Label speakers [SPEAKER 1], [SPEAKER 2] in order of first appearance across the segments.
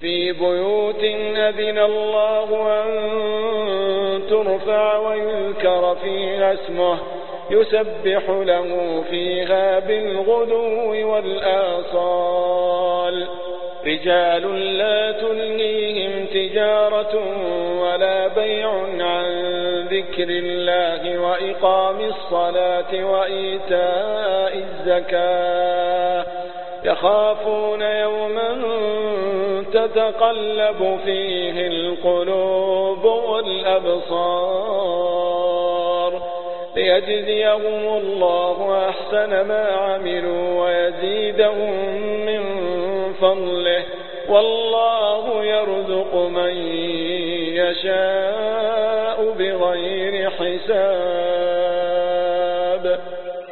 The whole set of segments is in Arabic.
[SPEAKER 1] في بيوت أذن الله أن ترفع ويذكر فيها اسمه يسبح له فيها بالغدو والآصال رجال لا تلهيهم تجارة ولا بيع عن ذكر الله وإقام الصلاة وإيتاء الزكاة يخافون يوما تتقلب فيه القلوب والأبصار ليجزيهم الله أحسن ما عملوا ويزيدهم من فضله والله يرزق من يشاء بغير حساب.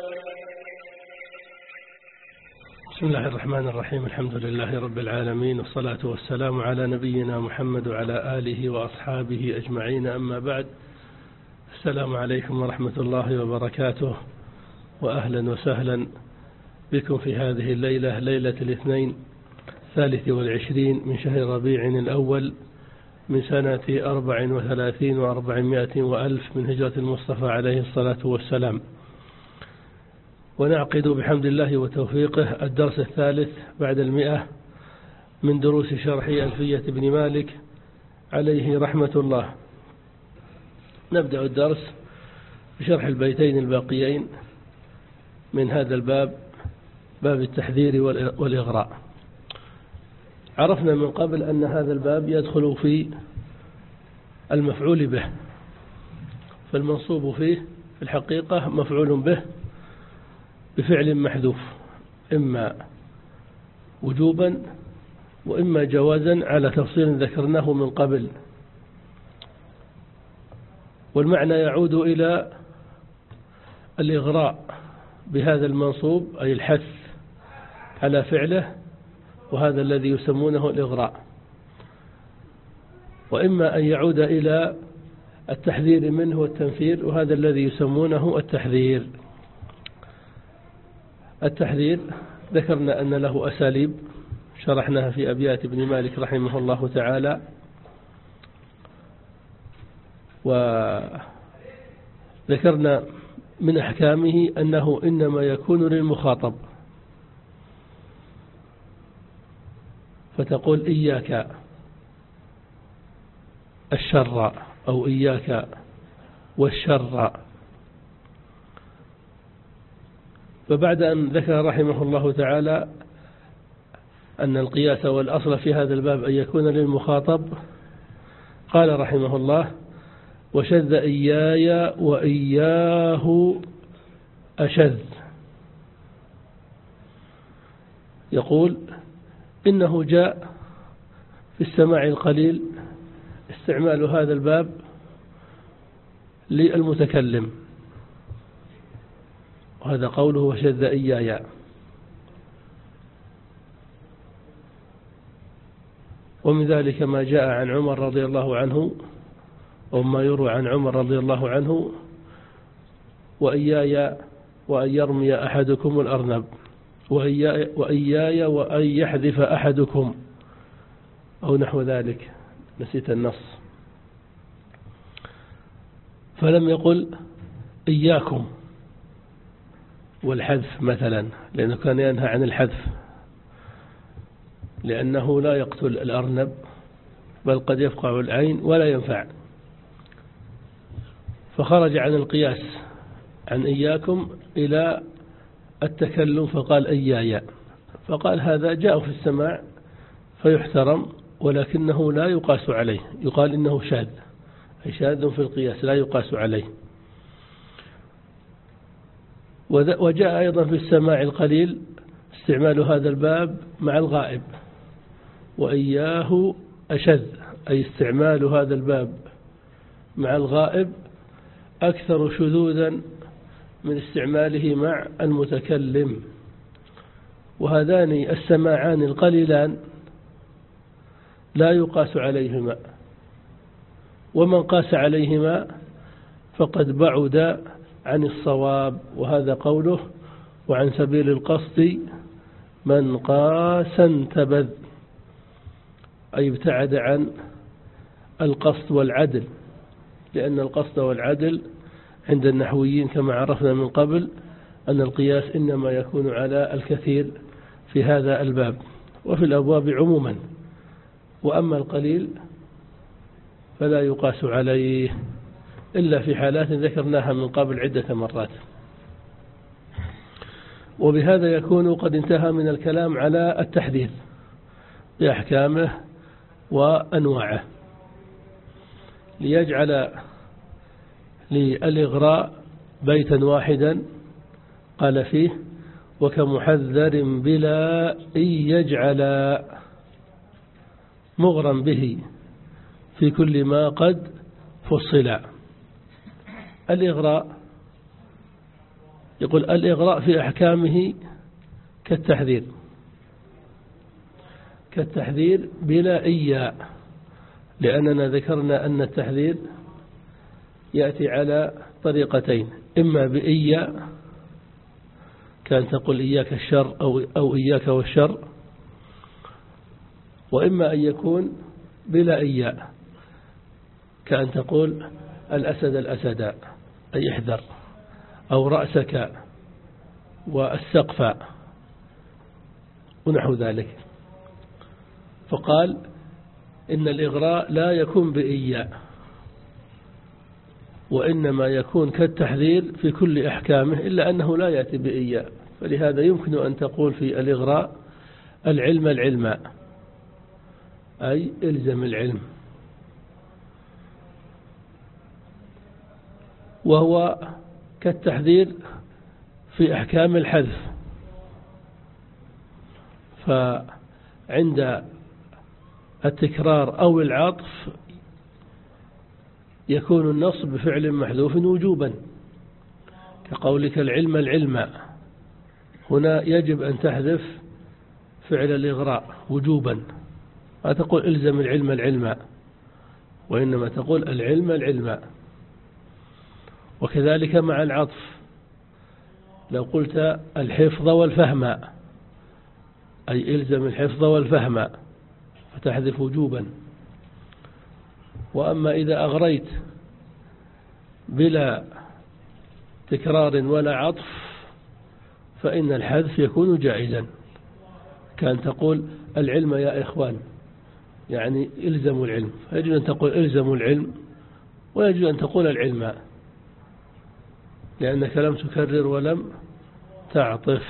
[SPEAKER 2] بسم الله الرحمن الرحيم. الحمد لله رب العالمين، والصلاة والسلام على نبينا محمد وعلى آله وأصحابه أجمعين، أما بعد. السلام عليكم ورحمة الله وبركاته، وأهلا وسهلا بكم في هذه الليلة، ليلة الاثنين 23 من شهر ربيع الأول من سنة 34 و400 وألف من هجرة المصطفى عليه الصلاة والسلام. ونعقد بحمد الله وتوفيقه الدرس الثالث بعد 100 من دروس شرح ألفية بن مالك عليه رحمة الله. نبدأ الدرس بشرح البيتين الباقيين من هذا الباب، باب التحذير والإغراء. عرفنا من قبل أن هذا الباب يدخل في المفعول به، فالمنصوب فيه في الحقيقة مفعول به بفعل محذوف، إما وجوبا وإما جوازا على تفصيل ذكرناه من قبل، والمعنى يعود إلى الإغراء بهذا المنصوب، أي الحث على فعله، وهذا الذي يسمونه الإغراء. وإما أن يعود إلى التحذير منه والتنفير، وهذا الذي يسمونه التحذير. التحذير ذكرنا أن له أساليب شرحناها في أبيات ابن مالك رحمه الله تعالى، وذكرنا من أحكامه أنه إنما يكون للمخاطب، فتقول إياك الشر أو إياك والشر. فبعد أن ذكر رحمه الله تعالى أن القياس والأصل في هذا الباب أن يكون للمخاطب، قال رحمه الله: وشذ إياي وإياه أشذ. يقول إنه جاء في السماع القليل استعمال هذا الباب للمتكلم، وهذا قوله وشذ إياي. ومن ذلك ما جاء عن عمر رضي الله عنه، وما يروى عن عمر رضي الله عنه: وإياي وأن يرمي أحدكم الأرنب، وإياي وأن يحذف أحدكم، أو نحو ذلك، نسيت النص. فلم يقل إياكم والحذف مثلا، لأنه كان ينهى عن الحذف، لأنه لا يقتل الأرنب، بل قد يفقع العين ولا ينفع. فخرج عن القياس عن إياكم إلى التكلم، فقال إياي، فقال هذا جاء في السماع فيحترم، ولكنه لا يقاس عليه، يقال إنه شاذ، أي شاذ في القياس لا يقاس عليه. وجاء أيضا في السماع القليل استعمال هذا الباب مع الغائب، وإياه أشذ، أي استعمال هذا الباب مع الغائب أكثر شذوذا من استعماله مع المتكلم. وهذان السماعان القليلان لا يقاس عليهما، ومن قاس عليهما فقد بعد عن الصواب، وهذا قوله: وعن سبيل القصد من قاس انتبذ. أي ابتعد عن القصد والعدل، لأن القصد والعدل عند النحويين كما عرفنا من قبل أن القياس إنما يكون على الكثير في هذا الباب وفي الأبواب عموما، وأما القليل فلا يقاس عليه إلا في حالات ذكرناها من قبل عدة مرات. وبهذا يكون قد انتهى من الكلام على التحديث بأحكامه وأنواعه، ليجعل للإغراء بيتا واحدا قال فيه: وكمحذر بلا إن يجعل مغرم به في كل ما قد فصل. الإغراء يقول الإغراء في أحكامه كالتحذير بلا إياء، لأننا ذكرنا أن التحذير يأتي على طريقتين: إما بإياء كان تقول إياك الشر أو إياك والشر، وإما أن يكون بلا إياء كأن تقول الأسد الأسد أي احذر، أو رأسك والسقف ونحو ذلك. فقال إن الإغراء لا يكون بإياء، وإنما يكون كالتحذير في كل أحكامه، إلا أنه لا يأتي بإياء. فلهذا يمكن أن تقول في الإغراء العلم أي إلزم العلم، وهو كالتحذير في أحكام الحذف. فعند التكرار أو العطف يكون النصب بفعل محذوف وجوبا، كقولك العلم، هنا يجب أن تحذف فعل الإغراء وجوبا، لا تقول إلزم العلم، وإنما تقول العلم. وكذلك مع العطف لو قلت الحفظ والفهم أي إلزم الحفظ والفهم فتحذف وجوبا. وأما إذا أغريت بلا تكرار ولا عطف فإن الحذف يكون جائزا، كان تقول العلم يا إخوان يعني إلزموا العلم، فيجب أن تقول إلزموا العلم، ويجب أن تقول العلم، لأنك لم تكرر ولم تعطف.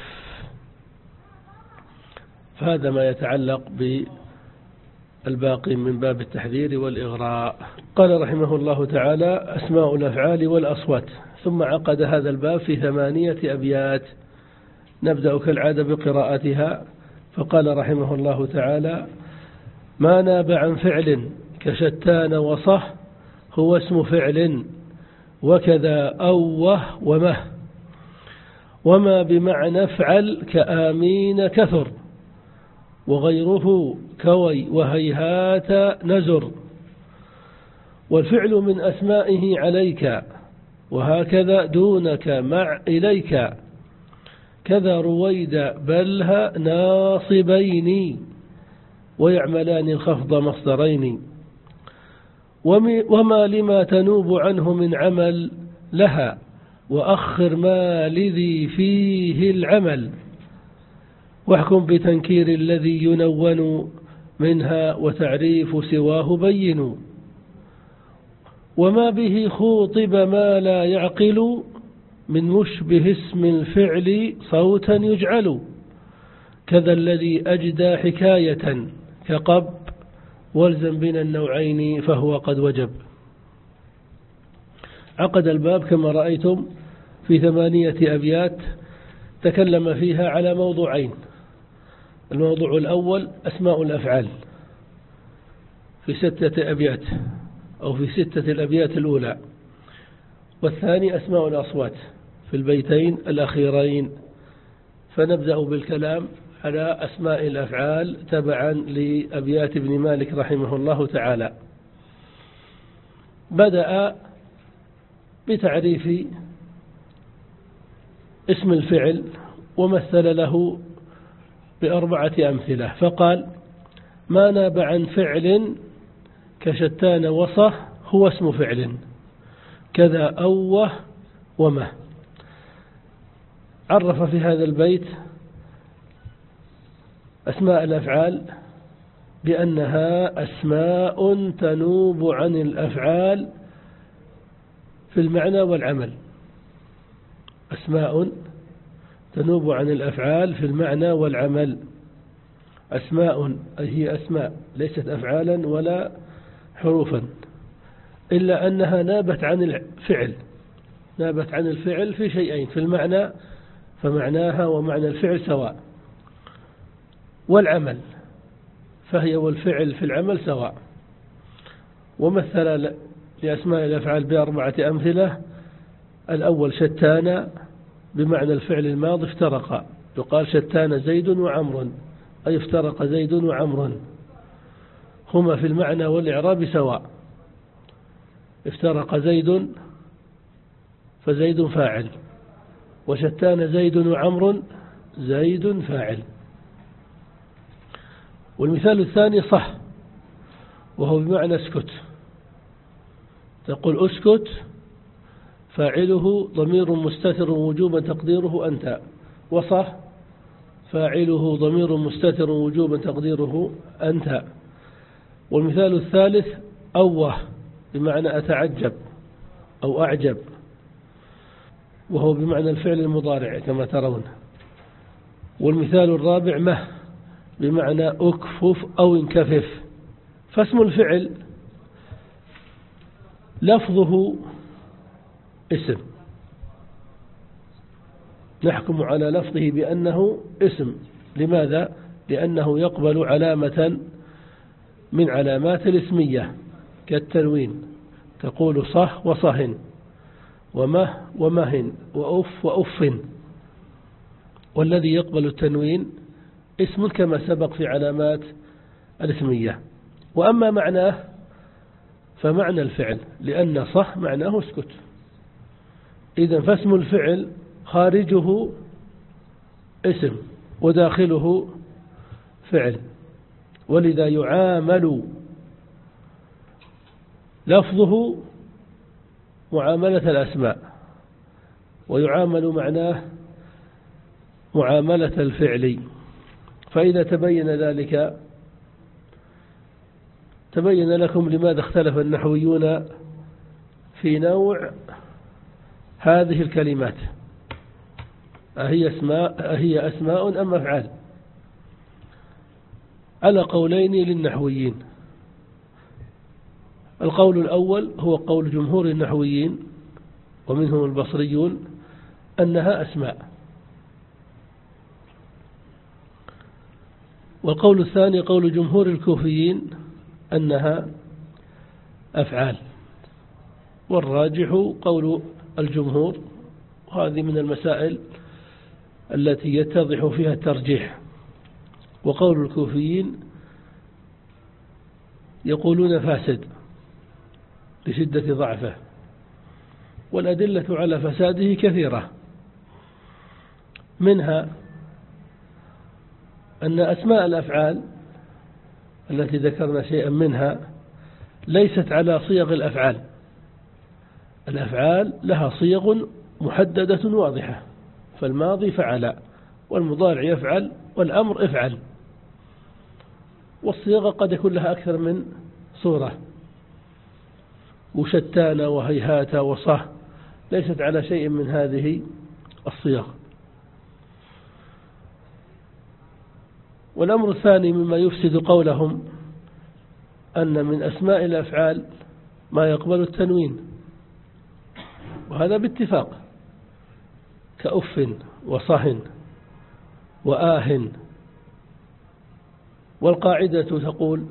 [SPEAKER 2] فهذا ما يتعلق بالباقي من باب التحذير والإغراء. قال رحمه الله تعالى: أسماء الأفعال والأصوات. ثم عقد هذا الباب في 8 أبيات، نبدأ كالعادة بقراءتها. فقال رحمه الله تعالى: ما ناب عن فعل كشتان وصه هو اسم فعل وكذا أوه ومه، وما بمعنى افعل كآمين كثر، وغيره كوي وهيهات نزر. والفعل من أسمائه عليك وهكذا دونك مع إليك، كذا رويد بلها ناصبين ويعملان الخفض مصدرين. وما لما تنوب عنه من عمل لها وأخر ما لذي فيه العمل، واحكم بتنكير الذي ينون منها وتعريف سواه بين. وما به خوطب ما لا يعقل من مشبه اسم الفعل صوتا يجعل، كذا الذي أجدى حكاية كقب والزم بين النوعين فهو قد وجب. عقد الباب كما رأيتم في 8 أبيات تكلم فيها على موضوعين: الموضوع الأول أسماء الأفعال في 6 أبيات أو في 6 الأبيات الأولى، والثاني أسماء الأصوات في البيتين الأخيرين. فنبدأ بالكلام على أسماء الأفعال تبعا لأبيات ابن مالك رحمه الله تعالى. بدأ بتعريف اسم الفعل ومثل له ب4 أمثلة، فقال: ما ناب عن فعل كشتان وصه هو اسم فعل، كذا أوه ومه. عرف في هذا البيت أسماء الأفعال بأنها أسماء تنوب عن الأفعال في المعنى والعمل. أسماء تنوب عن الأفعال في المعنى والعمل. أسماء هي أسماء ليست أفعالا ولا حروفا، إلا أنها نابت عن الفعل، نابت عن الفعل في شيئين: في المعنى فمعناها ومعنى الفعل سواء، والعمل فهي والفعل في العمل سواء. ومثل لأسماء الأفعال بأربعة أمثلة. الأول شتان بمعنى الفعل الماضي افترقا، يقال شتان زيد وعمر، أي افترق زيد وعمر، هما في المعنى والإعراب سواء. افترق زيد فزيد فاعل، وشتان زيد وعمر زيد فاعل. والمثال الثاني صح، وهو بمعنى اسكت، تقول اسكت فاعله ضمير مستتر وجوبا تقديره أنت، وصح فاعله ضمير مستتر وجوبا تقديره أنت. والمثال الثالث أوه بمعنى أتعجب أو أعجب، وهو بمعنى الفعل المضارع كما ترون. والمثال الرابع مه بمعنى أكفف أو انكفف. فاسم الفعل لفظه اسم، نحكم على لفظه بأنه اسم. لماذا؟ لأنه يقبل علامة من علامات الاسمية كالتنوين، تقول صح وصهن، ومه ومهن، وأف وأف. والذي يقبل التنوين اسم كما سبق في علامات الاسمية. وأما معناه فمعنى الفعل، لأن صح معناه اسكت. إذن فاسم الفعل خارجه اسم وداخله فعل، ولذا يعامل لفظه معاملة الأسماء، ويعامل معناه معاملة الفعل. فإذا تبين ذلك تبين لكم لماذا اختلف النحويون في نوع هذه الكلمات، أهي أسماء أم أفعال؟ على قولين للنحويين. القول الأول هو قول جمهور النحويين ومنهم البصريون أنها أسماء. والقول الثاني قول جمهور الكوفيين أنها أفعال. والراجح قول الجمهور، وهذه من المسائل التي يتضح فيها الترجيح. وقول الكوفيين يقولون فاسد لشدة ضعفه، والأدلة على فساده كثيرة، منها أن أسماء الأفعال التي ذكرنا شيئا منها ليست على صيغ الأفعال. الأفعال لها صيغ محددة واضحة، فالماضي فعل، والمضارع يفعل، والأمر افعل. والصيغة قد يكون لها أكثر من صورة. وشتان وهيهات وصه ليست على شيء من هذه الصيغ. والأمر الثاني مما يفسد قولهم أن من أسماء الأفعال ما يقبل التنوين، وهذا باتفاق، كأف وصهن وآه. والقاعدة تقول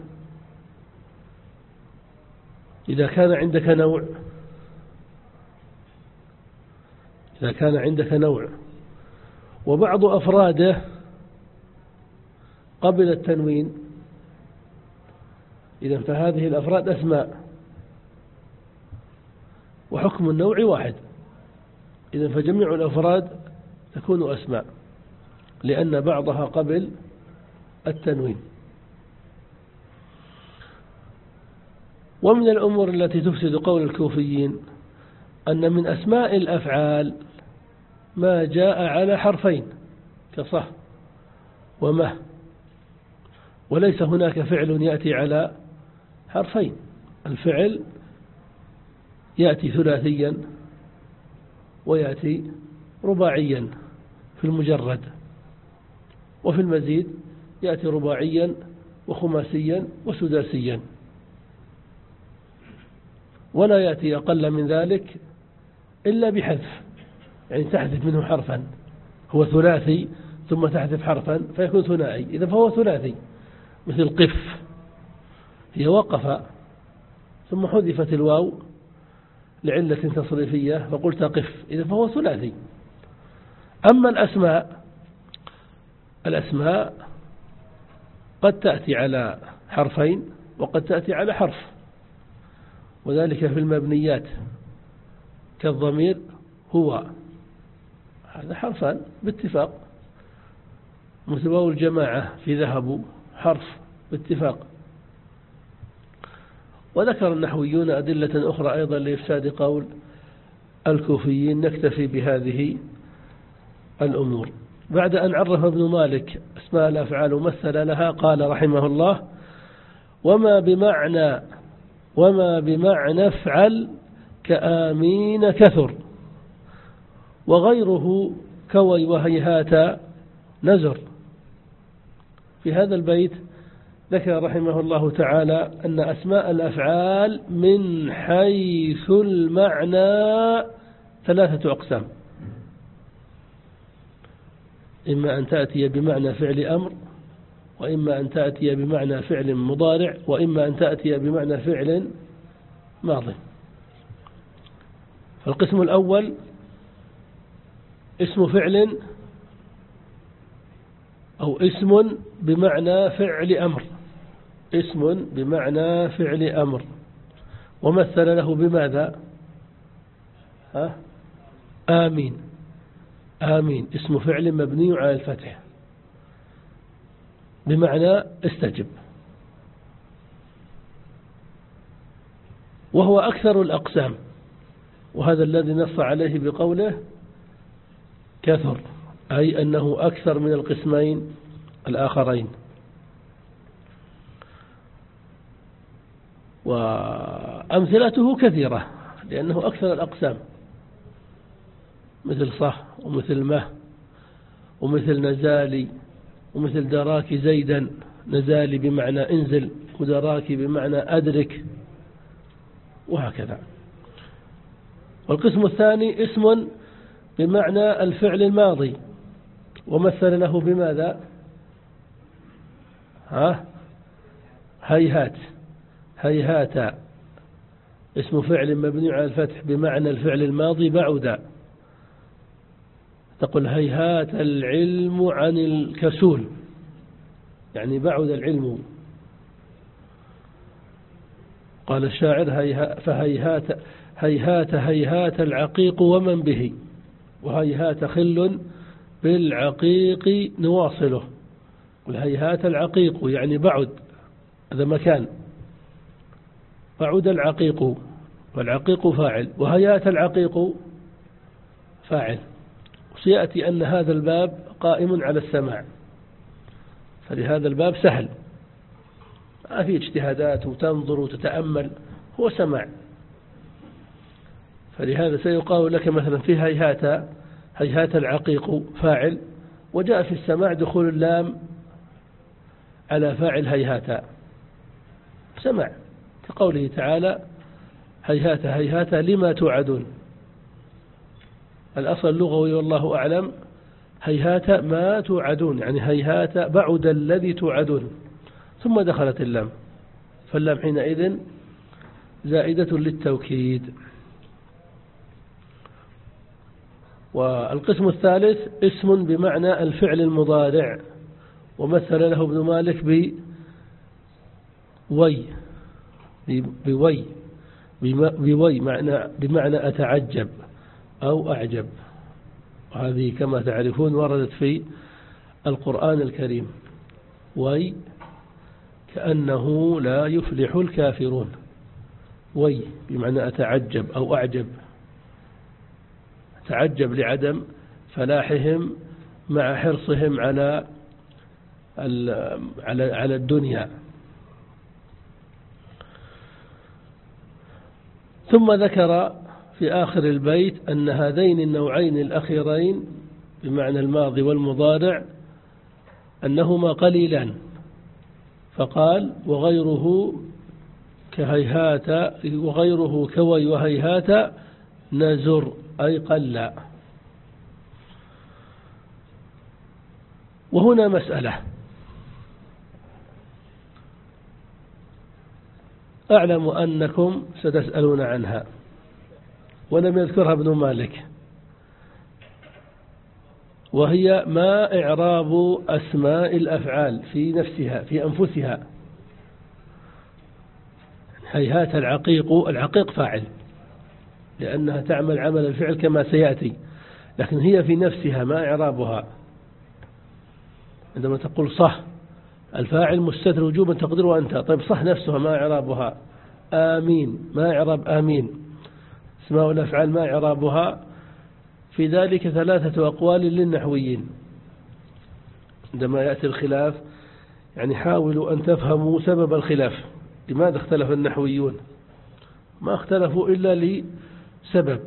[SPEAKER 2] إذا كان عندك نوع وبعض أفراده قبل التنوين، إذن فهذه الأفراد أسماء، وحكم النوع واحد. إذن فجميع الأفراد تكون أسماء، لأن بعضها قبل التنوين. ومن الأمور التي تفسد قول الكوفيين أن من أسماء الأفعال ما جاء على حرفين كصه ومه، وليس هناك فعل يأتي على حرفين. الفعل يأتي ثلاثيا ويأتي رباعيا في المجرد، وفي المزيد يأتي رباعيا وخماسيا وسداسيا، ولا يأتي أقل من ذلك إلا بحذف، يعني تحذف منه حرفا، هو ثلاثي ثم تحذف حرفا فيكون ثنائي، إذا فهو ثلاثي. مثل قف، هي وقف ثم حذفت الواو لعلة تصريفية فقلت قف، إذا فهو ثلاثي. أما الأسماء قد تأتي على حرفين وقد تأتي على حرف، وذلك في المبنيات كالضمير هو، هذا حرفان باتفاق، مثل واو الجماعة في ذهبوا حرف باتفاق. وذكر النحويون أدلة أخرى أيضا لإفساد قول الكوفيين، نكتفي بهذه الأمور. بعد أن عرف ابن مالك أسماء الأفعال ومثل لها قال رحمه الله: وما بمعنى افعل كآمين كثر، وغيره كوي وهيهات نزر. في هذا البيت ذكر رحمه الله تعالى أن أسماء الأفعال من حيث المعنى ثلاثة أقسام: إما أن تأتي بمعنى فعل أمر، وإما أن تأتي بمعنى فعل مضارع، وإما أن تأتي بمعنى فعل ماضي. فالقسم الأول اسم فعل أو اسم بمعنى فعل أمر، اسم بمعنى فعل أمر، ومثل له بماذا؟ آمين. آمين اسم فعل مبني على الفتح بمعنى استجب، وهو أكثر الأقسام، وهذا الذي نص عليه بقوله كثر، أي أنه أكثر من القسمين الآخرين. وأمثلته كثيرة لأنه أكثر الأقسام، مثل صح ومثل مه ومثل نزالي ومثل دراك زيدا، نزالي بمعنى انزل ودراك بمعنى أدرك، وهكذا. والقسم الثاني اسم بمعنى الفعل الماضي، ومثل له بماذا؟ هيهات. هيهات اسم فعل مبني على الفتح بمعنى الفعل الماضي بعد، تقول هيهات العلم عن الكسول، يعني بعد العلم. قال الشاعر فهيهات هيهات العقيق ومن به، وهيهات خل بالعقيق نواصله. هيهات العقيق يعني بعد، هذا مكان، بعد العقيق، والعقيق فاعل، وهيهات العقيق فاعل. وسيأتي أن هذا الباب قائم على السماع، فلهذا الباب سهل، ما في اجتهادات وتنظر وتتأمل، هو سماع. فلهذا سيقال لك مثلا في هيهات العقيق فاعل، وجاء في السماع دخول اللام على فاعل هيهات، سماع، كقوله تعالى هيهات هيهات لما توعدون. الأصل اللغوي والله أعلم هيهات ما توعدون، يعني هيهات بعد الذي توعدون، ثم دخلت اللام، فاللام حينئذ زائدة للتوكيد. والقسم الثالث اسم بمعنى الفعل المضارع، ومثل له ابن مالك بوي بمعنى أتعجب أو أعجب، وهذه كما تعرفون وردت في القرآن الكريم، وي كأنه لا يفلح الكافرون، بمعنى أتعجب أو أعجب، أتعجب لعدم فلاحهم مع حرصهم على الدنيا. ثم ذكر في آخر البيت أن هذين النوعين الأخيرين بمعنى الماضي والمضارع أنهما قليلان، فقال وغيره كهيهات وغيره كوي وهيهات نزر أي قل. وهنا مسألة أعلم أنكم ستسألون عنها ولم يذكرها ابن مالك، وهي ما إعراب أسماء الأفعال في نفسها في أنفسها. هيهات العقيق فاعل لأنها تعمل عمل الفعل كما سيأتي، لكن هي في نفسها ما إعرابها؟ عندما تقول صح الفاعل مستتر وجوبا تقدره أنت، طيب صح نفسها ما إعرابها؟ آمين ما إعراب آمين؟ اسماء الأفعال ما إعرابها؟ في ذلك 3 أقوال للنحويين. عندما يأتي الخلاف يعني حاولوا أن تفهموا سبب الخلاف، لماذا اختلف النحويون؟ ما اختلفوا إلا لسبب،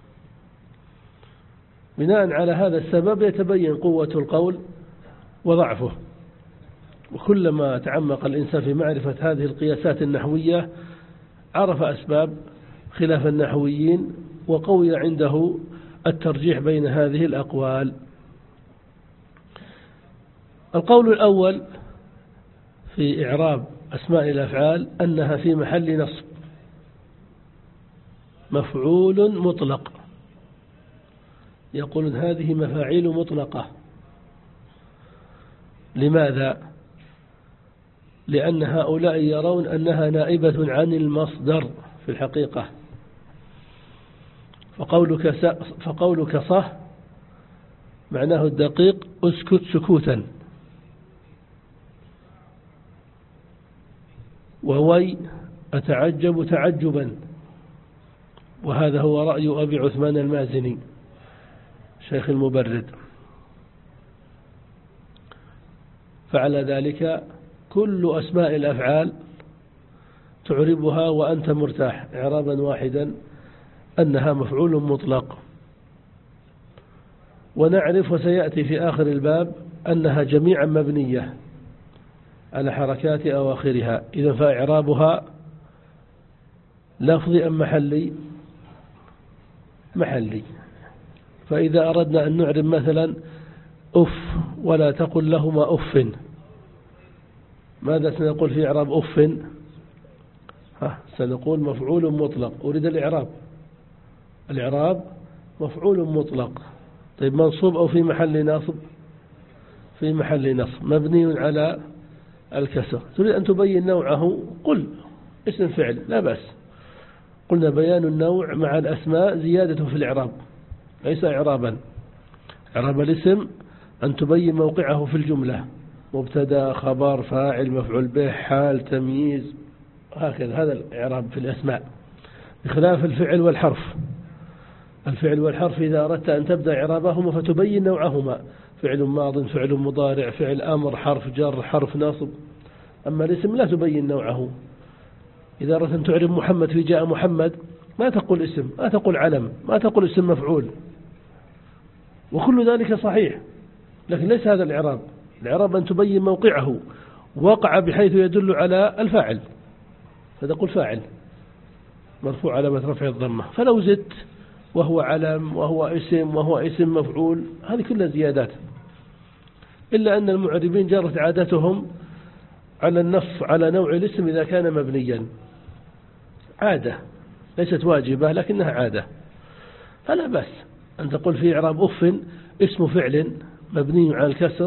[SPEAKER 2] بناء على هذا السبب يتبين قوة القول وضعفه. وكلما تعمق الإنسان في معرفة هذه القياسات النحوية عرف أسباب خلاف النحويين وقوي عنده الترجيح بين هذه الأقوال. القول الأول في إعراب أسماء الأفعال أنها في محل نصب مفعول مطلق، يقولون هذه مفاعيل مطلقة. لماذا؟ لأن هؤلاء يرون أنها نائبة عن المصدر في الحقيقة، فقولك صح معناه الدقيق اسكت سكوتا، ووي أتعجب تعجبا، وهذا هو رأي أبي عثمان المازني شيخ المبرد. فعلى ذلك كل أسماء الأفعال تعربها وأنت مرتاح إعرابا واحدا أنها مفعول مطلق. ونعرف وسيأتي في آخر الباب أنها جميعا مبنية على حركات أواخرها، إذا فإعرابها لفظي أم محلي. فإذا أردنا أن نعرب مثلا أف ولا تقل لهما أف، ماذا سنقول في إعراب أف؟ سنقول مفعول مطلق. أريد الإعراب مفعول مطلق. طيب منصوب أو في محل نصب؟ في محل نصب مبني على الكسر. تريد أن تبين نوعه قل اسم فعل لا بأس. قلنا بيان النوع مع الأسماء زيادة في الإعراب ليس إعرابا. إعراب الاسم أن تبين موقعه في الجملة، مبتدا خبر فاعل مفعول به حال تمييز هكذا، هذا الإعراب في الأسماء، بخلاف الفعل والحرف. الفعل والحرف إذا أردت أن تبدأ إعرابهما فتبين نوعهما، فعل ماض فعل مضارع فعل أمر حرف جر حرف نصب. أما الاسم لا تبين نوعه. إذا أردت أن تعرب محمد في جاء محمد ما تقول اسم، ما تقول علم، ما تقول اسم مفعول، وكل ذلك صحيح، لكن ليس هذا الإعراب. الإعراب أن تبين موقعه وقع بحيث يدل على الفاعل، فتقول فاعل مرفوع علامة رفع الضمة. فلو زدت وهو علم وهو اسم مفعول هذه كلها زيادات. إلا أن المعربين جرت عادتهم على النص على نوع الاسم إذا كان مبنيا، عادة ليست واجبة لكنها عادة، فلا بأس أن تقول في إعراب أف اسم فعل مبني على الكسر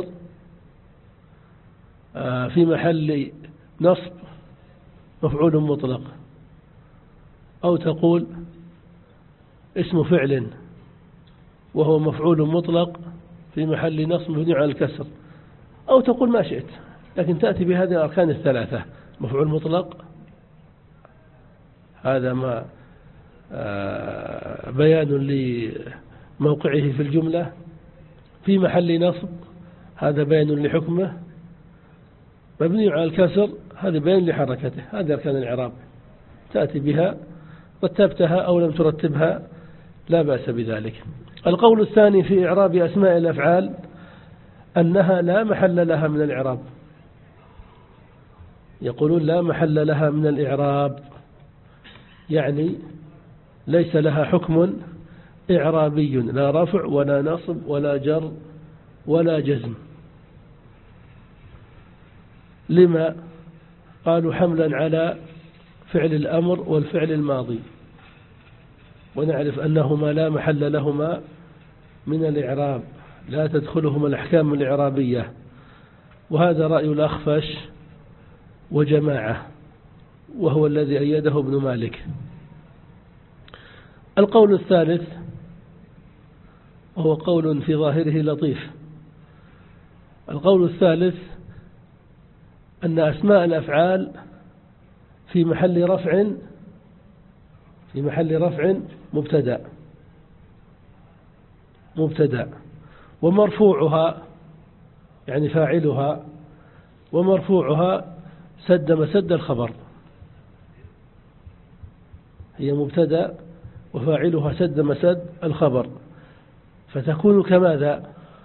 [SPEAKER 2] في محل نصب مفعول مطلق، أو تقول اسم فعل وهو مفعول مطلق في محل نصب مبني على الكسر، أو تقول ما شئت، لكن تأتي بهذه الأركان الثلاثة: مفعول مطلق هذا ما بيان لموقعه في الجملة. في محل نصب هذا بيان لحكمه. مبني على الكسر هذا بيان لحركته. هذا أركان الإعراب تأتي بها، رتبتها أو لم ترتبها لا بأس بذلك. القول الثاني في إعراب أسماء الأفعال أنها لا محل لها من الإعراب. يقولون لا محل لها من الإعراب، يعني ليس لها حكم إعرابي، لا رفع ولا نصب ولا جر ولا جزم. لما؟ قالوا حملا على فعل الأمر والفعل الماضي، ونعرف أنهما لا محل لهما من الإعراب، لا تدخلهما الأحكام الإعرابية. وهذا رأي الأخفش وجماعة، وهو الذي أيده ابن مالك. القول الثالث وهو قول في ظاهره لطيف. القول الثالث أن أسماء الأفعال في محل رفع مبتدأ ومرفوعها يعني فاعلها، ومرفوعها سد مسد الخبر. هي مبتدأ وفاعلها سد مسد الخبر، فتكون كماذا؟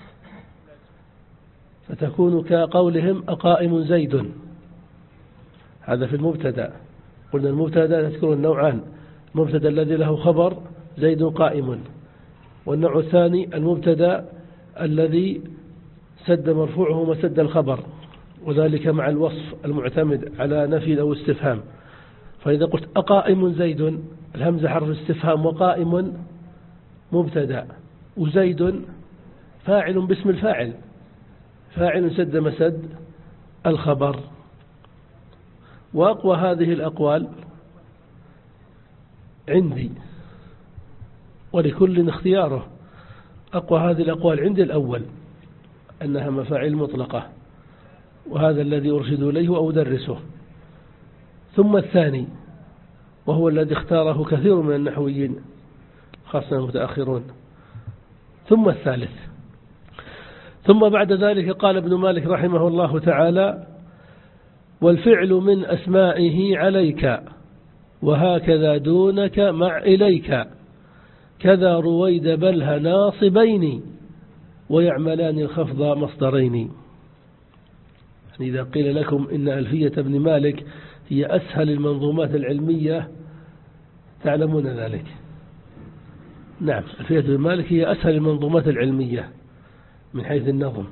[SPEAKER 2] فتكون كقولهم أقائم زيد. هذا في المبتدأ. قلنا المبتدأ تذكر النوعان: المبتدأ الذي له خبر زيد قائم، والنوع الثاني المبتدأ الذي سد مرفوعه مسد الخبر، وذلك مع الوصف المعتمد على نفي أو استفهام. فإذا قلت أقائم زيد، الهمزة حرف استفهام، وقائم مبتدأ، وزيد فاعل باسم الفاعل، فاعل سد مسد الخبر. وأقوى هذه الأقوال عندي، ولكل اختياره، أقوى هذه الأقوال عندي الأول أنها مفاعيل مطلقة، وهذا الذي أرشد إليه أو أدرسه. ثم الثاني، وهو الذي اختاره كثير من النحويين خاصة المتأخرون. ثم الثالث. ثم بعد ذلك قال ابن مالك رحمه الله تعالى: والفعل من أسمائه عليك، وهكذا دونك مع إليك، كذا رويد بلها ناصبين، ويعملان الخفض مصدرين. يعني إذا قيل لكم إن ألفية ابن مالك هي أسهل المنظومات العلمية تعلمون ذلك. نعم، ألفية ابن مالك هي أسهل المنظومات العلمية من حيث النظم،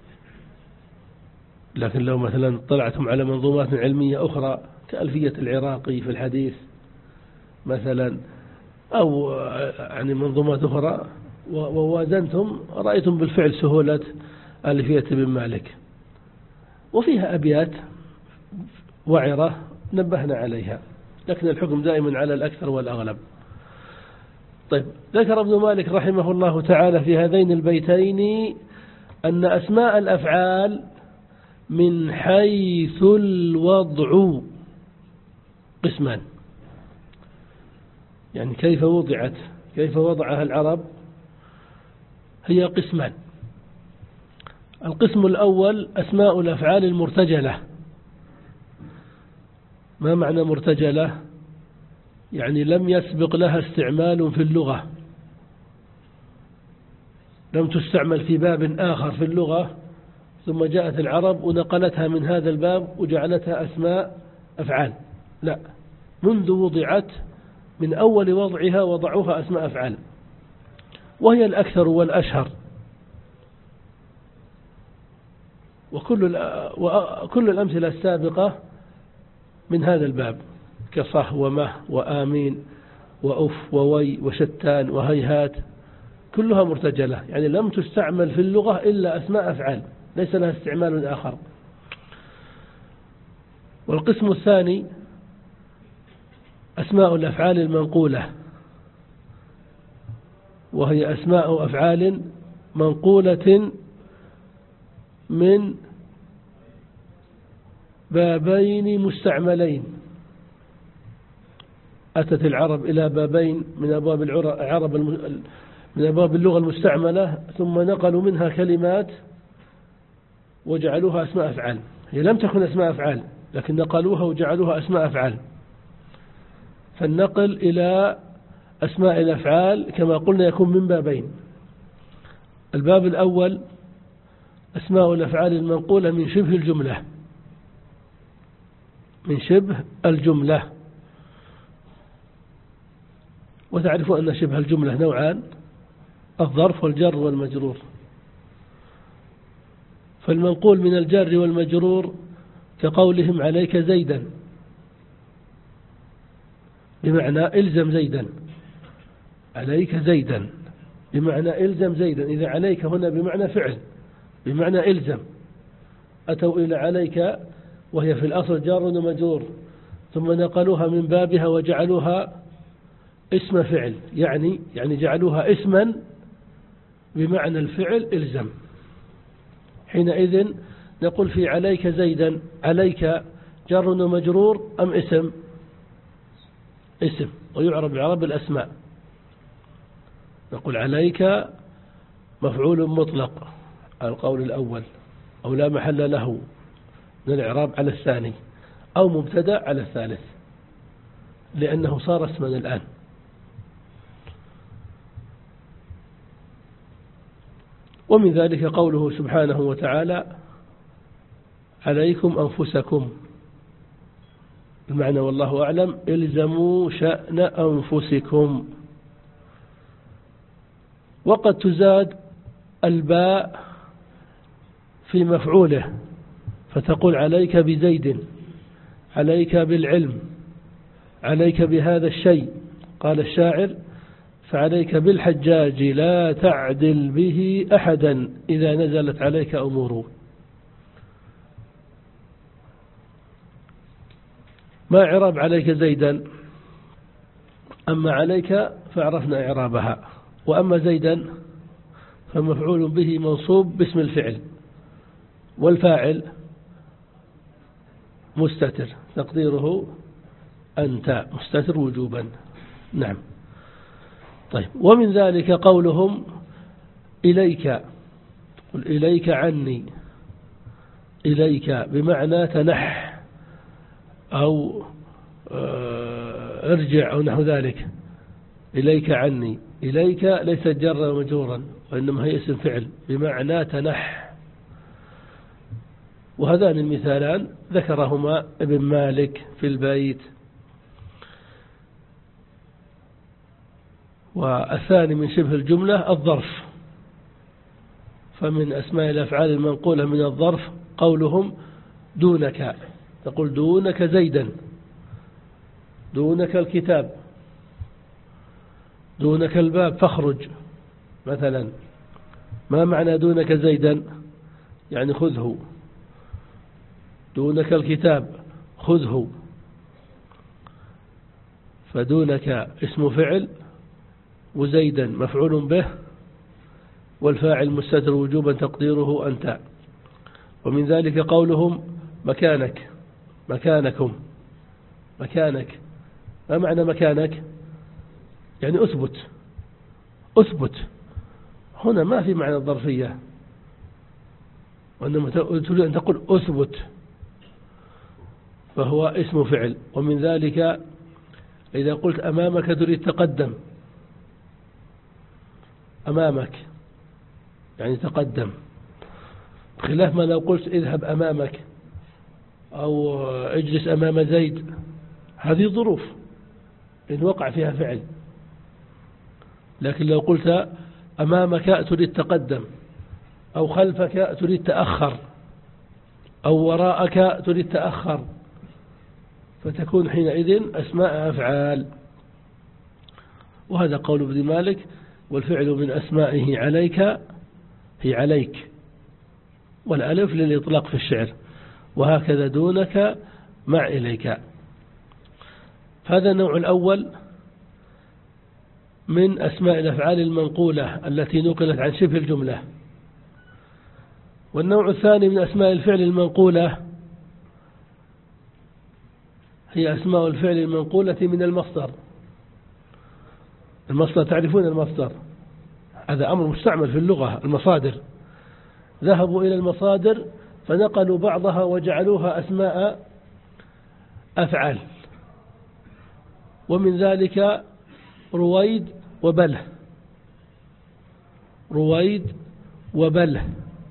[SPEAKER 2] لكن لو مثلا طلعتم على منظومات علمية أخرى كألفية العراقي في الحديث مثلا، أو يعني منظومات أخرى، ووازنتم رأيتم بالفعل سهولة ألفية ابن مالك، وفيها أبيات وعرة نبهنا عليها، لكن الحكم دائما على الأكثر والأغلب. طيب، ذكر ابن مالك رحمه الله تعالى في هذين البيتين أن أسماء الأفعال من حيث الوضع قسمان. يعني كيف وضعت، كيف وضعها العرب، هي قسمان. القسم الأول أسماء الأفعال المرتجلة. ما معنى مرتجلة؟ يعني لم يسبق لها استعمال في اللغة، لم تستعمل في باب آخر في اللغة، ثم جاءت العرب ونقلتها من هذا الباب وجعلتها أسماء أفعال. لا، منذ وضعت من أول وضعها وضعوها أسماء أفعال، وهي الأكثر والأشهر. وكل الأمثلة السابقة من هذا الباب كصه ومه وآمين وأف ووي وشتان وهيهات، كلها مرتجلة، يعني لم تستعمل في اللغة إلا أسماء أفعال، ليس لها استعمال آخر. والقسم الثاني أسماء الأفعال المنقولة، وهي أسماء أفعال منقولة من بابين مستعملين: أتت العرب إلى بابين من أبواب من أبواب اللغة المستعملة، ثم نقلوا منها كلمات وجعلوها أسماء أفعال. هي لم تكن أسماء أفعال، لكن نقلوها وجعلوها أسماء أفعال. فالنقل إلى أسماء الأفعال كما قلنا يكون من بابين. الباب الأول أسماء الأفعال المنقولة من شبه الجملة، من شبه الجملة. وتعرفوا أن شبه الجملة نوعان: الظرف والجر والمجرور. فالمنقول من الجر والمجرور كقولهم عليك زيدا، بمعنى إلزم زيدا. عليك زيدا بمعنى إلزم زيدا. إذا عليك هنا بمعنى فعل، بمعنى إلزم. أتوا إلى عليك وهي في الأصل جار ومجرور، ثم نقلوها من بابها وجعلوها اسم فعل، يعني جعلوها اسما بمعنى الفعل إلزم. حينئذ نقول في عليك زيدا، عليك جار ومجرور أم اسم؟ اسم، ويعرب بعرب الأسماء. نقول عليك مفعول مطلق على القول الأول، أو لا محل له من الإعراب على الثاني، أو مبتدأ على الثالث، لأنه صار اسما الآن. ومن ذلك قوله سبحانه وتعالى عليكم أنفسكم، المعنى والله أعلم الزموا شأن أنفسكم. وقد تزاد الباء في مفعوله، فتقول عليك بزيد، عليك بالعلم، عليك بهذا الشيء. قال الشاعر: فعليك بالحجاج لا تعدل به أحدا إذا نزلت عليك أموره. ما إعراب عليك زيدا؟ أما عليك فعرفنا إعرابها، وأما زيدا فمفعول به منصوب باسم الفعل، والفاعل مستتر تقديره أنت، مستتر وجوبا. نعم. طيب، ومن ذلك قولهم إليك، قل إليك عني، إليك بمعنى تنح أو ارجع أو نحو ذلك. إليك عني، إليك ليست جرا ومجرورا، وإنما هي اسم فعل بمعنى تنح. وهذان المثالان ذكرهما ابن مالك في البيت. والثاني من شبه الجملة الظرف، فمن أسماء الأفعال المنقولة من الظرف قولهم دونك، تقول دونك زيدا، دونك الكتاب، دونك الباب فاخرج مثلا. ما معنى دونك زيدا؟ يعني خذه. دونك الكتاب خذه. فدونك اسم فعل، وزيدا مفعول به، والفاعل مستتر وجوبا تقديره أنت. ومن ذلك قولهم مكانك، مكانكم، مكانك. ما معنى مكانك؟ يعني أثبت، أثبت. هنا ما في معنى الظرفية، وإنما تريد أن تقول أثبت، فهو اسم فعل. ومن ذلك إذا قلت أمامك تريد تقدم، أمامك يعني تقدم، بخلاف ما لو قلت اذهب أمامك أو اجلس أمام زيد. هذه ظروف إن وقع فيها فعل. لكن لو قلت أمامك تريد تقدم، أو خلفك تريد تأخر، أو وراءك تريد تأخر، فتكون حينئذ أسماء أفعال. وهذا قول ابن مالك: والفعل من أسمائه عليك هي عليك، والألف للإطلاق في الشعر، وهكذا دونك مع إليك. هذا النوع الأول من أسماء الأفعال المنقولة التي نقلت عن شبه الجملة. والنوع الثاني من أسماء الفعل المنقولة هي أسماء الفعل المنقولة من المصدر. المصدر تعرفون المصدر، هذا أمر مستعمل في اللغة. المصادر، ذهبوا إلى المصادر فنقلوا بعضها وجعلوها أسماء أفعال، ومن ذلك رويد وبله. رويد وبله.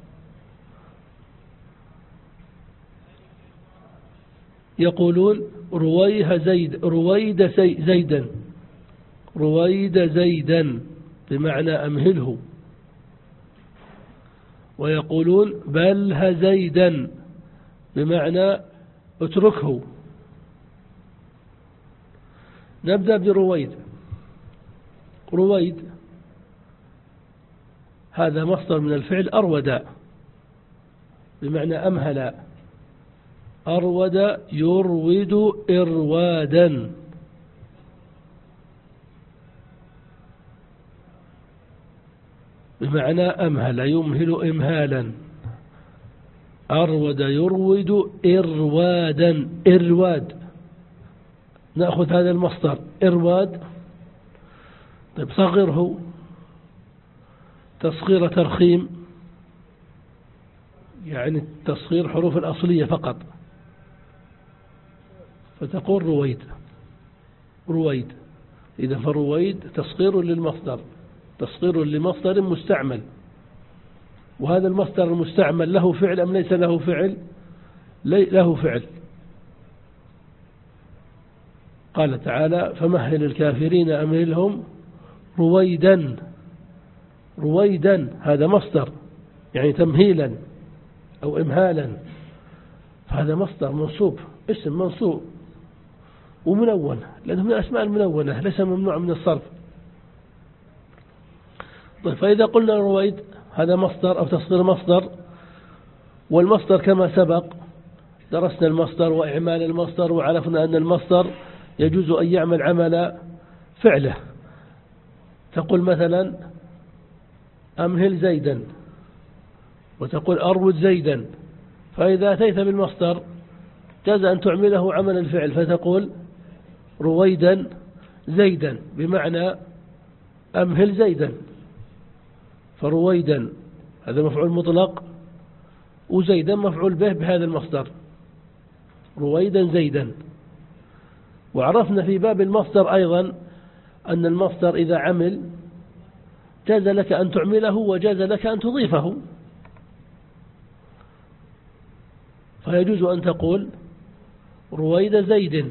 [SPEAKER 2] يقولون رويد زيدا، رويد زيدا بمعنى أمهله. ويقولون بله زيدا بمعنى اتركه. نبدأ برويد. رويد هذا مصدر من الفعل أرود بمعنى أمهل. أرود يرود إروادا. بمعنى أمهل يمهل إمهالا. أرود يرود إروادا. إرواد، نأخذ هذا المصدر إرواد. طيب صغره تصغير ترخيم، يعني تصغير حروف الأصلية فقط، فتقول رويد. رويد إذا فرويد تصغير للمصدر، تصغير لمصدر مستعمل. وهذا المصدر المستعمل له فعل أم ليس له فعل؟ له فعل. قال تعالى فمهل الكافرين أمهلهم رويدا. رويدا هذا مصدر يعني تمهيلا أو إمهالا، فهذا مصدر منصوب، اسم منصوب ومنون، لأنه من الأسماء المنونة ليس ممنوع من الصرف. طيب فإذا قلنا رويد هذا مصدر أو تصغير مصدر، والمصدر كما سبق درسنا المصدر وإعمال المصدر وعرفنا أن المصدر يجوز أن يعمل عمل فعله. تقول مثلا أمهل زيدا، وتقول أرود زيدا، فإذا أتيت بالمصدر جاز أن تعمله عمل الفعل، فتقول رويدا زيدا بمعنى أمهل زيدا. فرويدا هذا مفعول مطلق، وزيدا مفعول به بهذا المصدر، رويدا زيدا. وعرفنا في باب المصدر أيضا أن المصدر إذا عمل جاز لك أن تعمله وجاز لك أن تضيفه. فيجوز أن تقول رويد زيد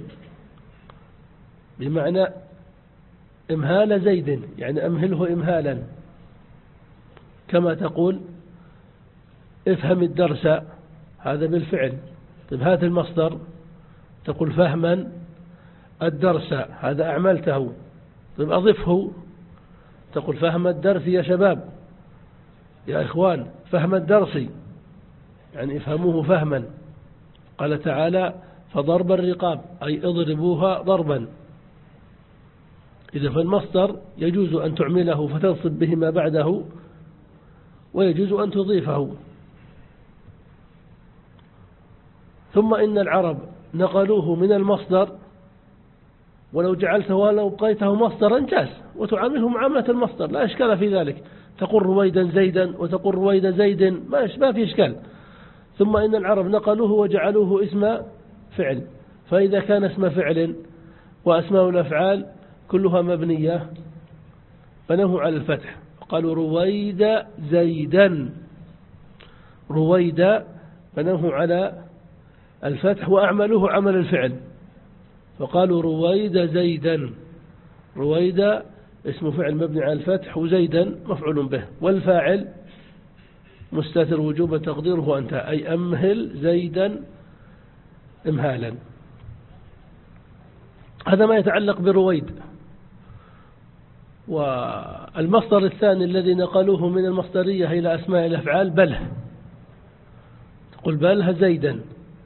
[SPEAKER 2] بمعنى إمهال زيد، يعني أمهله إمهالا. كما تقول افهم الدرس، هذا بالفعل. طيب هذا المصدر تقول فهما الدرس، هذا أعملته. طيب أضفه، تقول فهم الدرس يا شباب، يا إخوان فهم الدرس، يعني افهموه فهما. قال تعالى فضرب الرقاب، أي اضربوها ضربا. إذا فالمصدر يجوز أن تعمله فتنصب به ما بعده، ويجوز أن تضيفه. ثم إن العرب نقلوه من المصدر، ولو جعلته ولو بقيته مصدرا جاز وتعامله معاملة المصدر، لا إشكال في ذلك. تقول رويدا زيدا وتقول رويدا زيد، ما في إشكال. ثم إن العرب نقلوه وجعلوه اسم فعل، فإذا كان اسم فعل وأسماء الأفعال كلها مبنية بنوه على الفتح، قالوا رويد زيدا. رويد بنوه على الفتح وأعملوه عمل الفعل، فقالوا رويد زيدا. رويد اسم فعل مبني على الفتح، وزيدا مفعول به، والفاعل مستتر وجوبا تقديره أنت، أي أمهل زيدا إمهالا. هذا ما يتعلق برويد. والمصدر الثاني الذي نقلوه من المصدرية إلى أسماء الأفعال بله. تقول بله زيدا،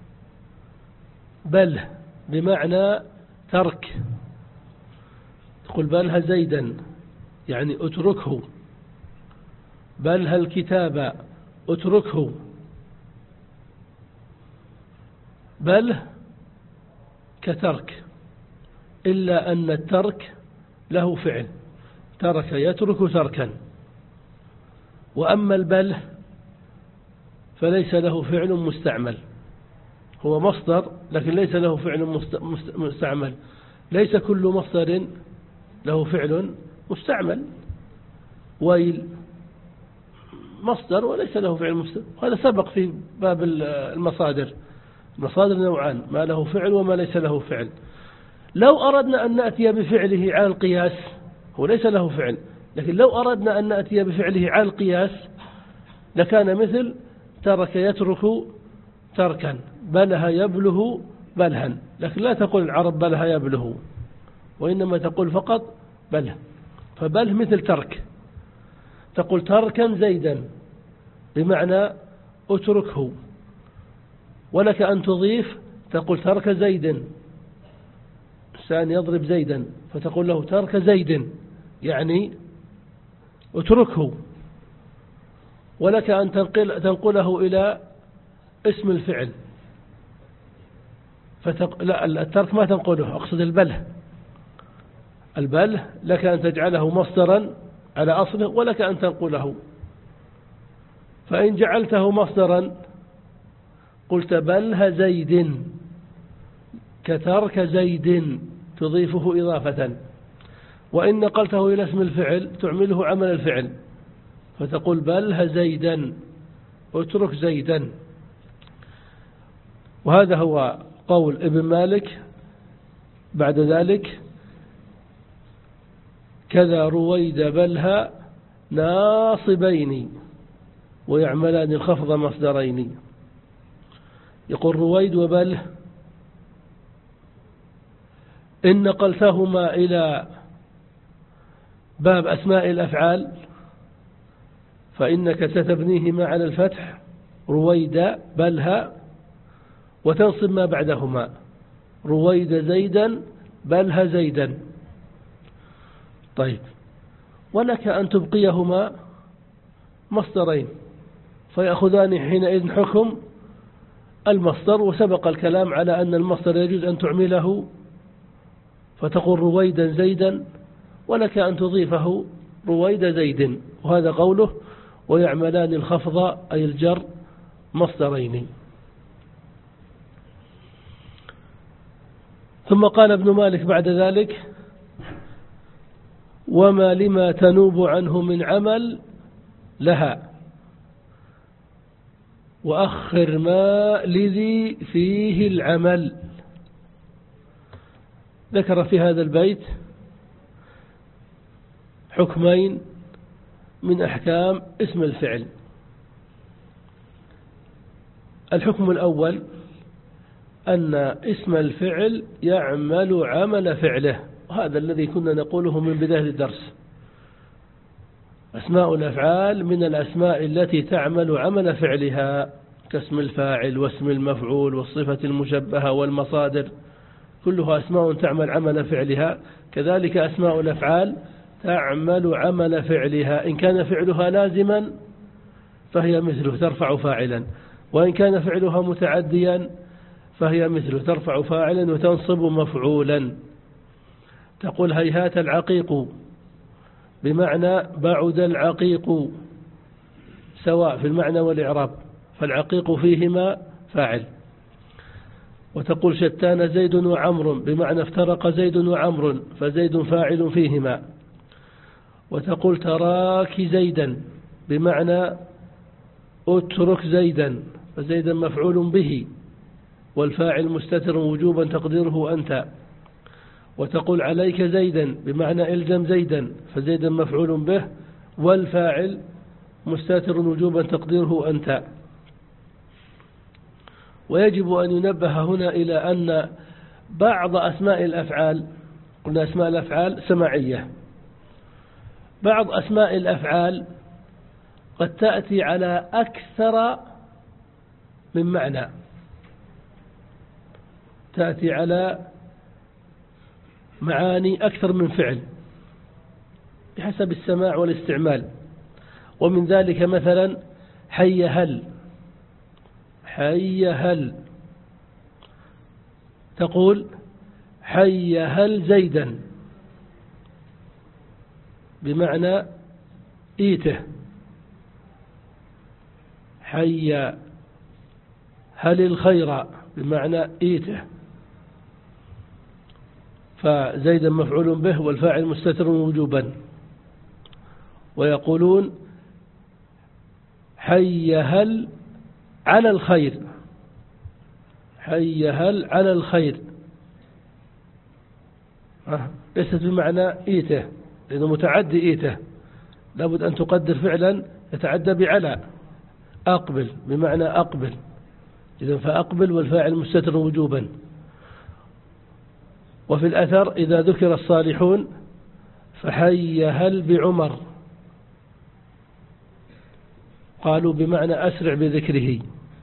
[SPEAKER 2] بله بمعنى ترك. تقول بله زيدا يعني اتركه. بله الكتاب اتركه. بله كترك، إلا أن الترك له فعل، ترك يترك تركا. وأما البله فليس له فعل مستعمل، هو مصدر لكن ليس له فعل مستعمل. ليس كل مصدر له فعل مستعمل. ويل مصدر وليس له فعل مستعمل، هذا سبق في باب المصادر. المصادر نوعان، ما له فعل وما ليس له فعل. لو أردنا أن نأتي بفعله على القياس، هو ليس له فعل، لكن لو أردنا أن نأتي بفعله على القياس لكان مثل ترك يترك تركا، بله يبله بلها. لكن لا تقول العرب بله يبله، وإنما تقول فقط بله. فبله مثل ترك، تقول تركا زيدا بمعنى اتركه. ولك أن تضيف تقول ترك زيد، إنسان يضرب زيدا فتقول له ترك زيد يعني اتركه. ولك أن تنقله إلى اسم الفعل لا، الترك ما تنقله، أقصد البله. البله لك أن تجعله مصدرا على أصله، ولك أن تنقله. فإن جعلته مصدرا قلت بله زيد كترك زيد تضيفه إضافة. وإن نقلته إلى اسم الفعل تعمله عمل الفعل، فتقول بله زيدا اترك زيدا. وهذا هو قول ابن مالك. بعد ذلك كذا رويد بلها ناصبين ويعملان الخفض مصدرين. يقول رويد وبله إن نقلتهما إلى باب أسماء الأفعال فإنك ستبنيهما على الفتح رويد بلها، وتنصب ما بعدهما رويد زيدا بلها زيدا. طيب، ولك أن تبقيهما مصدرين فيأخذان حينئذ حكم المصدر. وسبق الكلام على أن المصدر يجوز أن تعمله فتقول رويدا زيدا، ولك أن تضيفه رويد زيد. وهذا قوله ويعملان الخفض أي الجر مصدرين. ثم قال ابن مالك بعد ذلك وما لما تنوب عنه من عمل لها وأخر ما لذي فيه العمل. ذكر في هذا البيت حكمين من أحكام اسم الفعل. الحكم الأول أن اسم الفعل يعمل عمل فعله، وهذا الذي كنا نقوله من بداية الدرس. أسماء الأفعال من الأسماء التي تعمل عمل فعلها كاسم الفاعل واسم المفعول والصفة المشبهة والمصادر، كلها أسماء تعمل عمل فعلها. كذلك أسماء الأفعال تعمل عمل فعلها، إن كان فعلها لازما فهي مثله ترفع فاعلا، وإن كان فعلها متعديا فهي مثله ترفع فاعلا وتنصب مفعولا. تقول هيهات العقيق بمعنى بعد العقيق، سواء في المعنى والإعراب، فالعقيق فيهما فاعل. وتقول شتان زيد وعمر بمعنى افترق زيد وعمر، فزيد فاعل فيهما. وتقول تراك زيدا بمعنى اترك زيدا، فزيدا مفعول به والفاعل مستتر وجوبا تقديره أنت. وتقول عليك زيدا بمعنى الزم زيدا، فزيدا مفعول به والفاعل مستتر وجوبا تقديره أنت. ويجب أن ينبه هنا إلى أن بعض أسماء الأفعال، قلنا أسماء الأفعال سماعية، بعض أسماء الأفعال قد تأتي على أكثر من معنى، تأتي على معاني أكثر من فعل بحسب السماع والاستعمال. ومن ذلك مثلا حي هل، حي هل تقول حي هل زيدا، بمعنى إيته. حي هل الخير بمعنى إيته. فزيدا مفعول به والفاعل مستتر وجوبا. ويقولون حي هل على الخير، حي هل على الخير ليست بمعنى إيته، لأنه متعدي إيته، لابد أن تقدر فعلا يتعدى بعلى. أقبل بمعنى أقبل، إذن فأقبل والفاعل مستتر وجوبا. وفي الأثر إذا ذكر الصالحون فحي هل بعمر، قالوا بمعنى أسرع بذكره،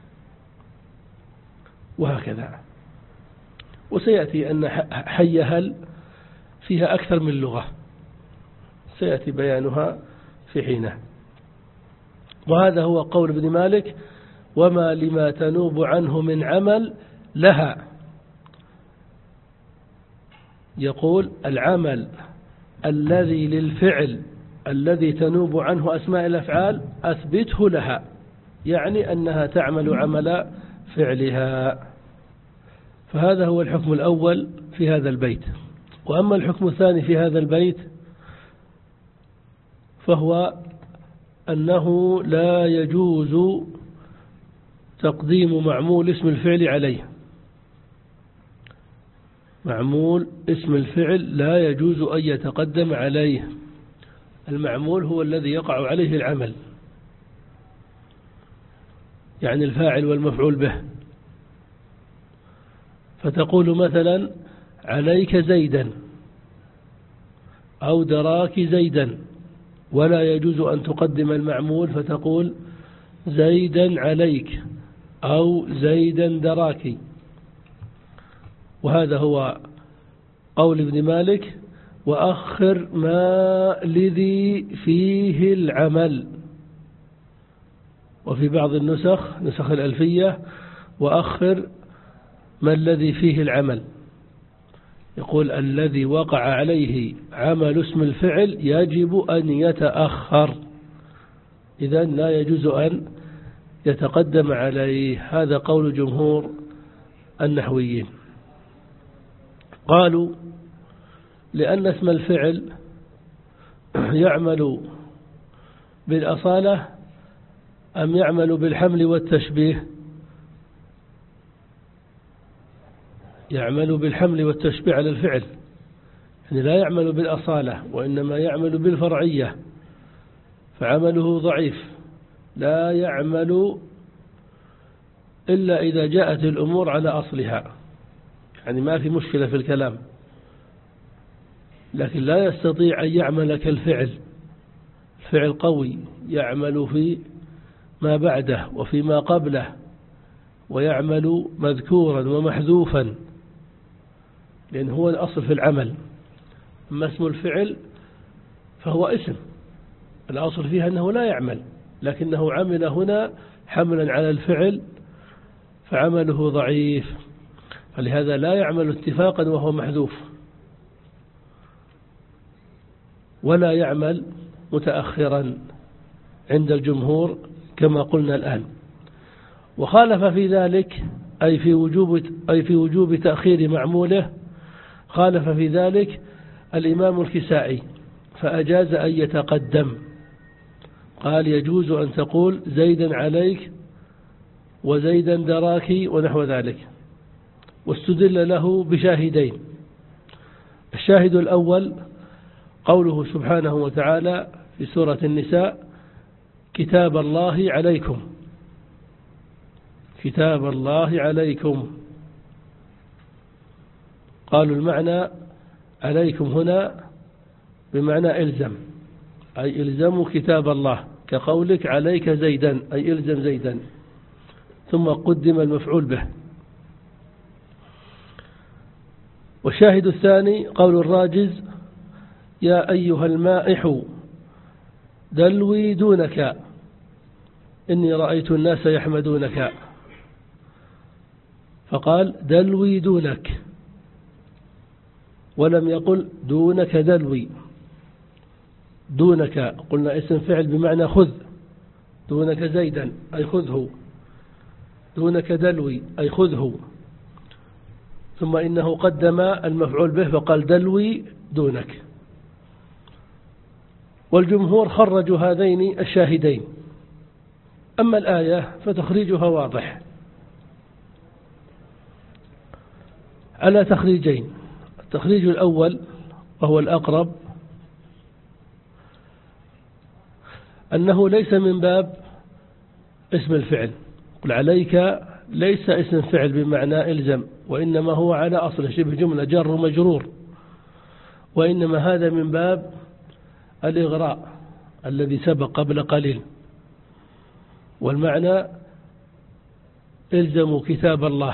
[SPEAKER 2] وهكذا. وسيأتي أن حي هل فيها أكثر من لغة، سيأتي بيانها في حينه. وهذا هو قول ابن مالك: وما لما تنوب عنه من عمل لها. يقول العمل الذي للفعل الذي تنوب عنه أسماء الأفعال أثبته لها، يعني أنها تعمل عمل فعلها. فهذا هو الحكم الأول في هذا البيت. وأما الحكم الثاني في هذا البيت فهو أنه لا يجوز تقديم معمول اسم الفعل عليه. معمول اسم الفعل لا يجوز أن يتقدم عليه. المعمول هو الذي يقع عليه العمل، يعني الفاعل والمفعول به. فتقول مثلا عليك زيدا أو دراك زيدا، ولا يجوز أن تقدم المعمول فتقول زيدا عليك أو زيدا دراك. وهذا هو قول ابن مالك: وأخر ما لذي فيه العمل. وفي بعض النسخ، نسخ الألفية: وأخر ما الذي فيه العمل. يقول الذي وقع عليه عمل اسم الفعل يجب أن يتأخر، إذن لا يجوز أن يتقدم عليه. هذا قول جمهور النحويين. قالوا لأن اسم الفعل يعمل بالأصالة أم يعمل بالحمل والتشبيه؟ يعمل بالحمل والتشبيه على الفعل، يعني لا يعمل بالأصالة وإنما يعمل بالفرعية، فعمله ضعيف، لا يعمل إلا إذا جاءت الأمور على أصلها، يعني ما في مشكلة في الكلام، لكن لا يستطيع أن يعمل كالفعل. الفعل قوي، يعمل في ما بعده وفي ما قبله، ويعمل مذكورا ومحذوفا، لأن هو الأصل في العمل. أما اسم الفعل فهو اسم، الأصل فيها أنه لا يعمل، لكنه عمل هنا حملا على الفعل فعمله ضعيف، فلهذا لا يعمل اتفاقا وهو محذوف، ولا يعمل متأخرا عند الجمهور كما قلنا الآن. وخالف في ذلك أي في وجوب تأخير معموله، خالف في ذلك الإمام الكسائي فأجاز أن يتقدم، قال يجوز أن تقول زيدا عليك وزيدا دراك ونحو ذلك، واستدل له بشاهدين. الشاهد الأول قوله سبحانه وتعالى في سورة النساء: كتاب الله عليكم، كتاب الله عليكم. قالوا المعنى عليكم هنا بمعنى إلزم، أي إلزموا كتاب الله، كقولك عليك زيدا أي إلزم زيدا، ثم قدم المفعول به. والشاهد الثاني قول الراجز: يا أيها المائح دلوي دونك إني رأيت الناس يحمدونك، فقال دلوي دونك ولم يقل دونك دلوي. دونك قلنا اسم فعل بمعنى خذ، دونك زيدا أي خذه، دونك دلوي أي خذه، ثم إنه قدم المفعول به فقال دلوي دونك. والجمهور خرجوا هذين الشاهدين. أما الآية فتخريجها واضح على تخريجين. التخريج الأول وهو الأقرب أنه ليس من باب اسم الفعل، قل عليك ليس اسم فعل بمعنى إلزم، وإنما هو على أصله شبه جملة جر ومجرور، وإنما هذا من باب الإغراء الذي سبق قبل قليل، والمعنى إلزموا كتاب الله،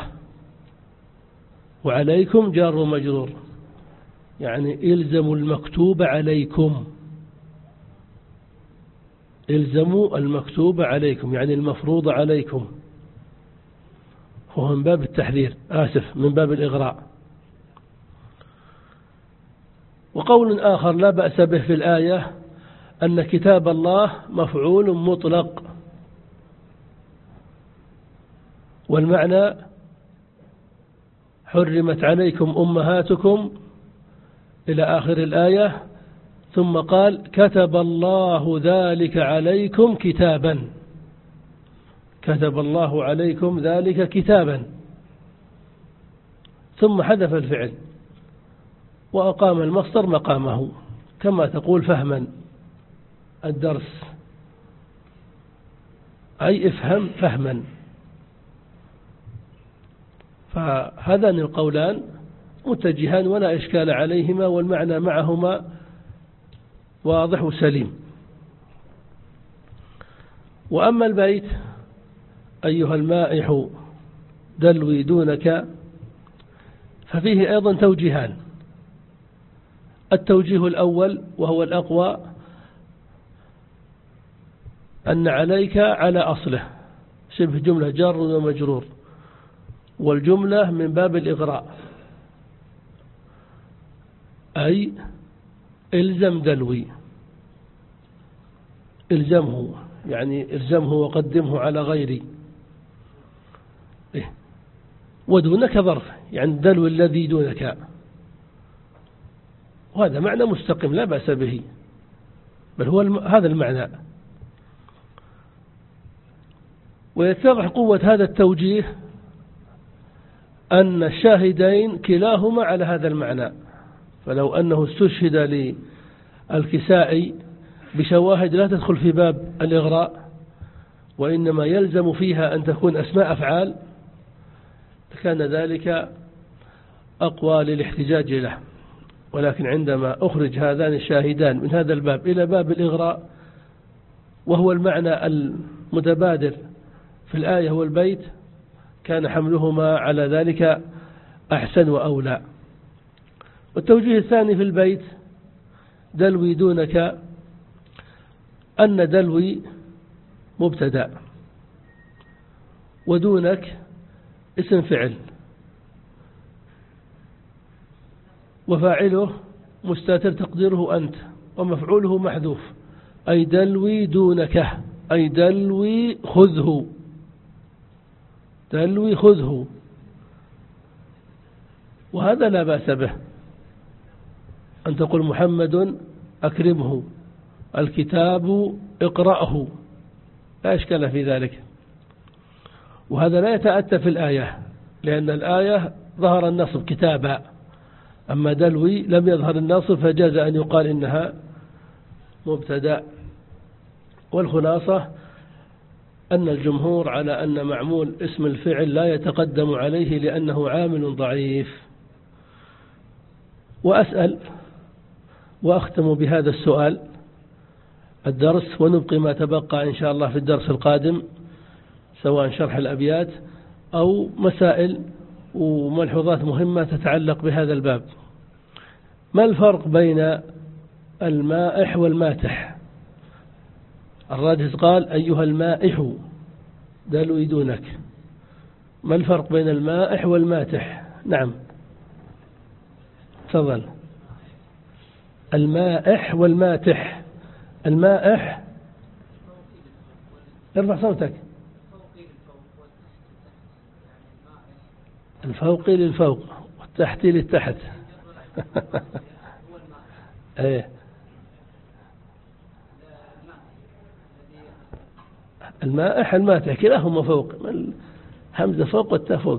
[SPEAKER 2] وعليكم جار ومجرور، يعني إلزموا المكتوب عليكم، إلزموا المكتوب عليكم يعني المفروض عليكم، هو من باب التحذير من باب الإغراء. وقول آخر لا بأس به في الآية أن كتاب الله مفعول مطلق، والمعنى حرمت عليكم أمهاتكم إلى آخر الآية، ثم قال كتب الله ذلك عليكم كتابا، كتب الله عليكم ذلك كتابا، ثم حذف الفعل وأقام المصدر مقامه، كما تقول فهما الدرس أي افهم فهما. فهذان القولان متجهان ولا إشكال عليهما، والمعنى معهما واضح وسليم. وأما البيت أيها المائح دلوي دونك ففيه أيضا توجيهان. التوجيه الأول وهو الأقوى أن عليك على أصله شبه جملة جار ومجرور، والجملة من باب الإغراء أي إلزم دلوي، إلزمه يعني إلزمه وقدمه على غيري. ودونك ظرف يعني دلو الذي دونك، وهذا معنى مستقيم لا بأس به، بل هو هذا المعنى. ويتضح قوة هذا التوجيه أن الشاهدين كلاهما على هذا المعنى، فلو أنه استشهد للكسائي بشواهد لا تدخل في باب الإغراء وإنما يلزم فيها أن تكون أسماء أفعال كان ذلك أقوى للاحتجاج له. ولكن عندما أخرج هذان الشاهدان من هذا الباب إلى باب الإغراء وهو المعنى المتبادر في الآية والبيت كان حملهما على ذلك أحسن وأولى. والتوجيه الثاني في البيت دلوي دونك أن دلوي مبتدأ ودونك اسم فعل وفاعله مستتر تقديره أنت ومفعوله محذوف، أي دلوي دونك أي دلوي خذه، دلوي خذه، وهذا لا بأس به أن تقول محمد أكرمه، الكتاب اقرأه، لا إشكال في ذلك. وهذا لا يتأتى في الآية لأن الآية ظهر النصب كتابا، أما دلوي لم يظهر النصب فجاز أن يقال إنها مبتدأ. والخلاصة أن الجمهور على أن معمول اسم الفعل لا يتقدم عليه لأنه عامل ضعيف. وأسأل وأختم بهذا السؤال الدرس، ونبقي ما تبقى إن شاء الله في الدرس القادم سواء شرح الأبيات أو مسائل وملحوظات مهمة تتعلق بهذا الباب. ما الفرق بين المائح والماتح؟ الرادس قال أيها المائح دلوي دونك، ما الفرق بين المائح والماتح؟ نعم تفضل. المائح والماتح المائح. ارفع صوتك. الفوقي للفوق والتحتي للتحت. ايه المائح الماتح كلاهما فوق، همزة فوق والتاء فوق.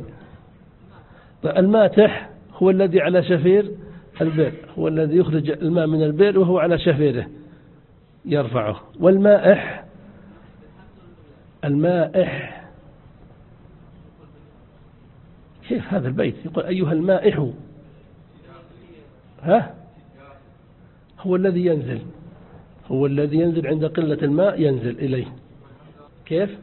[SPEAKER 2] الماتح هو الذي على شفير البئر، هو الذي يخرج الماء من البئر وهو على شفيره يرفعه. والمائح المائح كيف هذا البيت؟ يقول أيها المائح، ها هو الذي ينزل، هو الذي ينزل عند قلة الماء ينزل إليه. كيف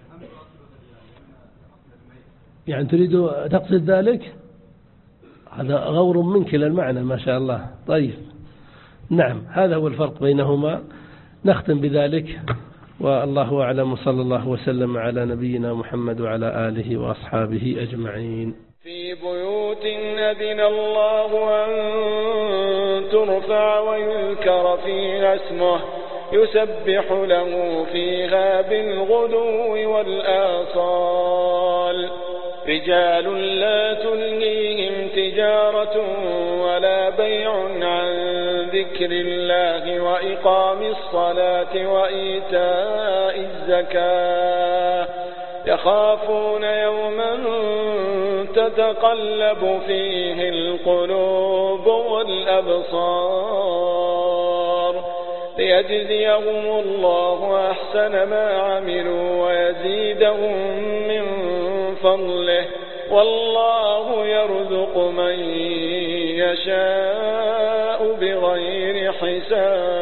[SPEAKER 2] يعني تريد تقصد ذلك؟ هذا غور منك للمعنى ما شاء الله. طيب نعم، هذا هو الفرق بينهما. نختم بذلك، والله أعلم، صلى الله وسلم على نبينا محمد وعلى آله وأصحابه أجمعين.
[SPEAKER 1] في بيوت أذن الله أن ترفع ويذكر فيها اسمه يسبح له فيها بالغدو والآصال. رجال لا تلهيهم تجارة ولا بيع عن ذكر الله وإقام الصلاة وإيتاء الزكاة يخافون يوما تتقلب فيه القلوب والأبصار ليجزيهم الله أحسن ما عملوا ويزيدهم من فضله والله يرزق من يشاء بغير حساب.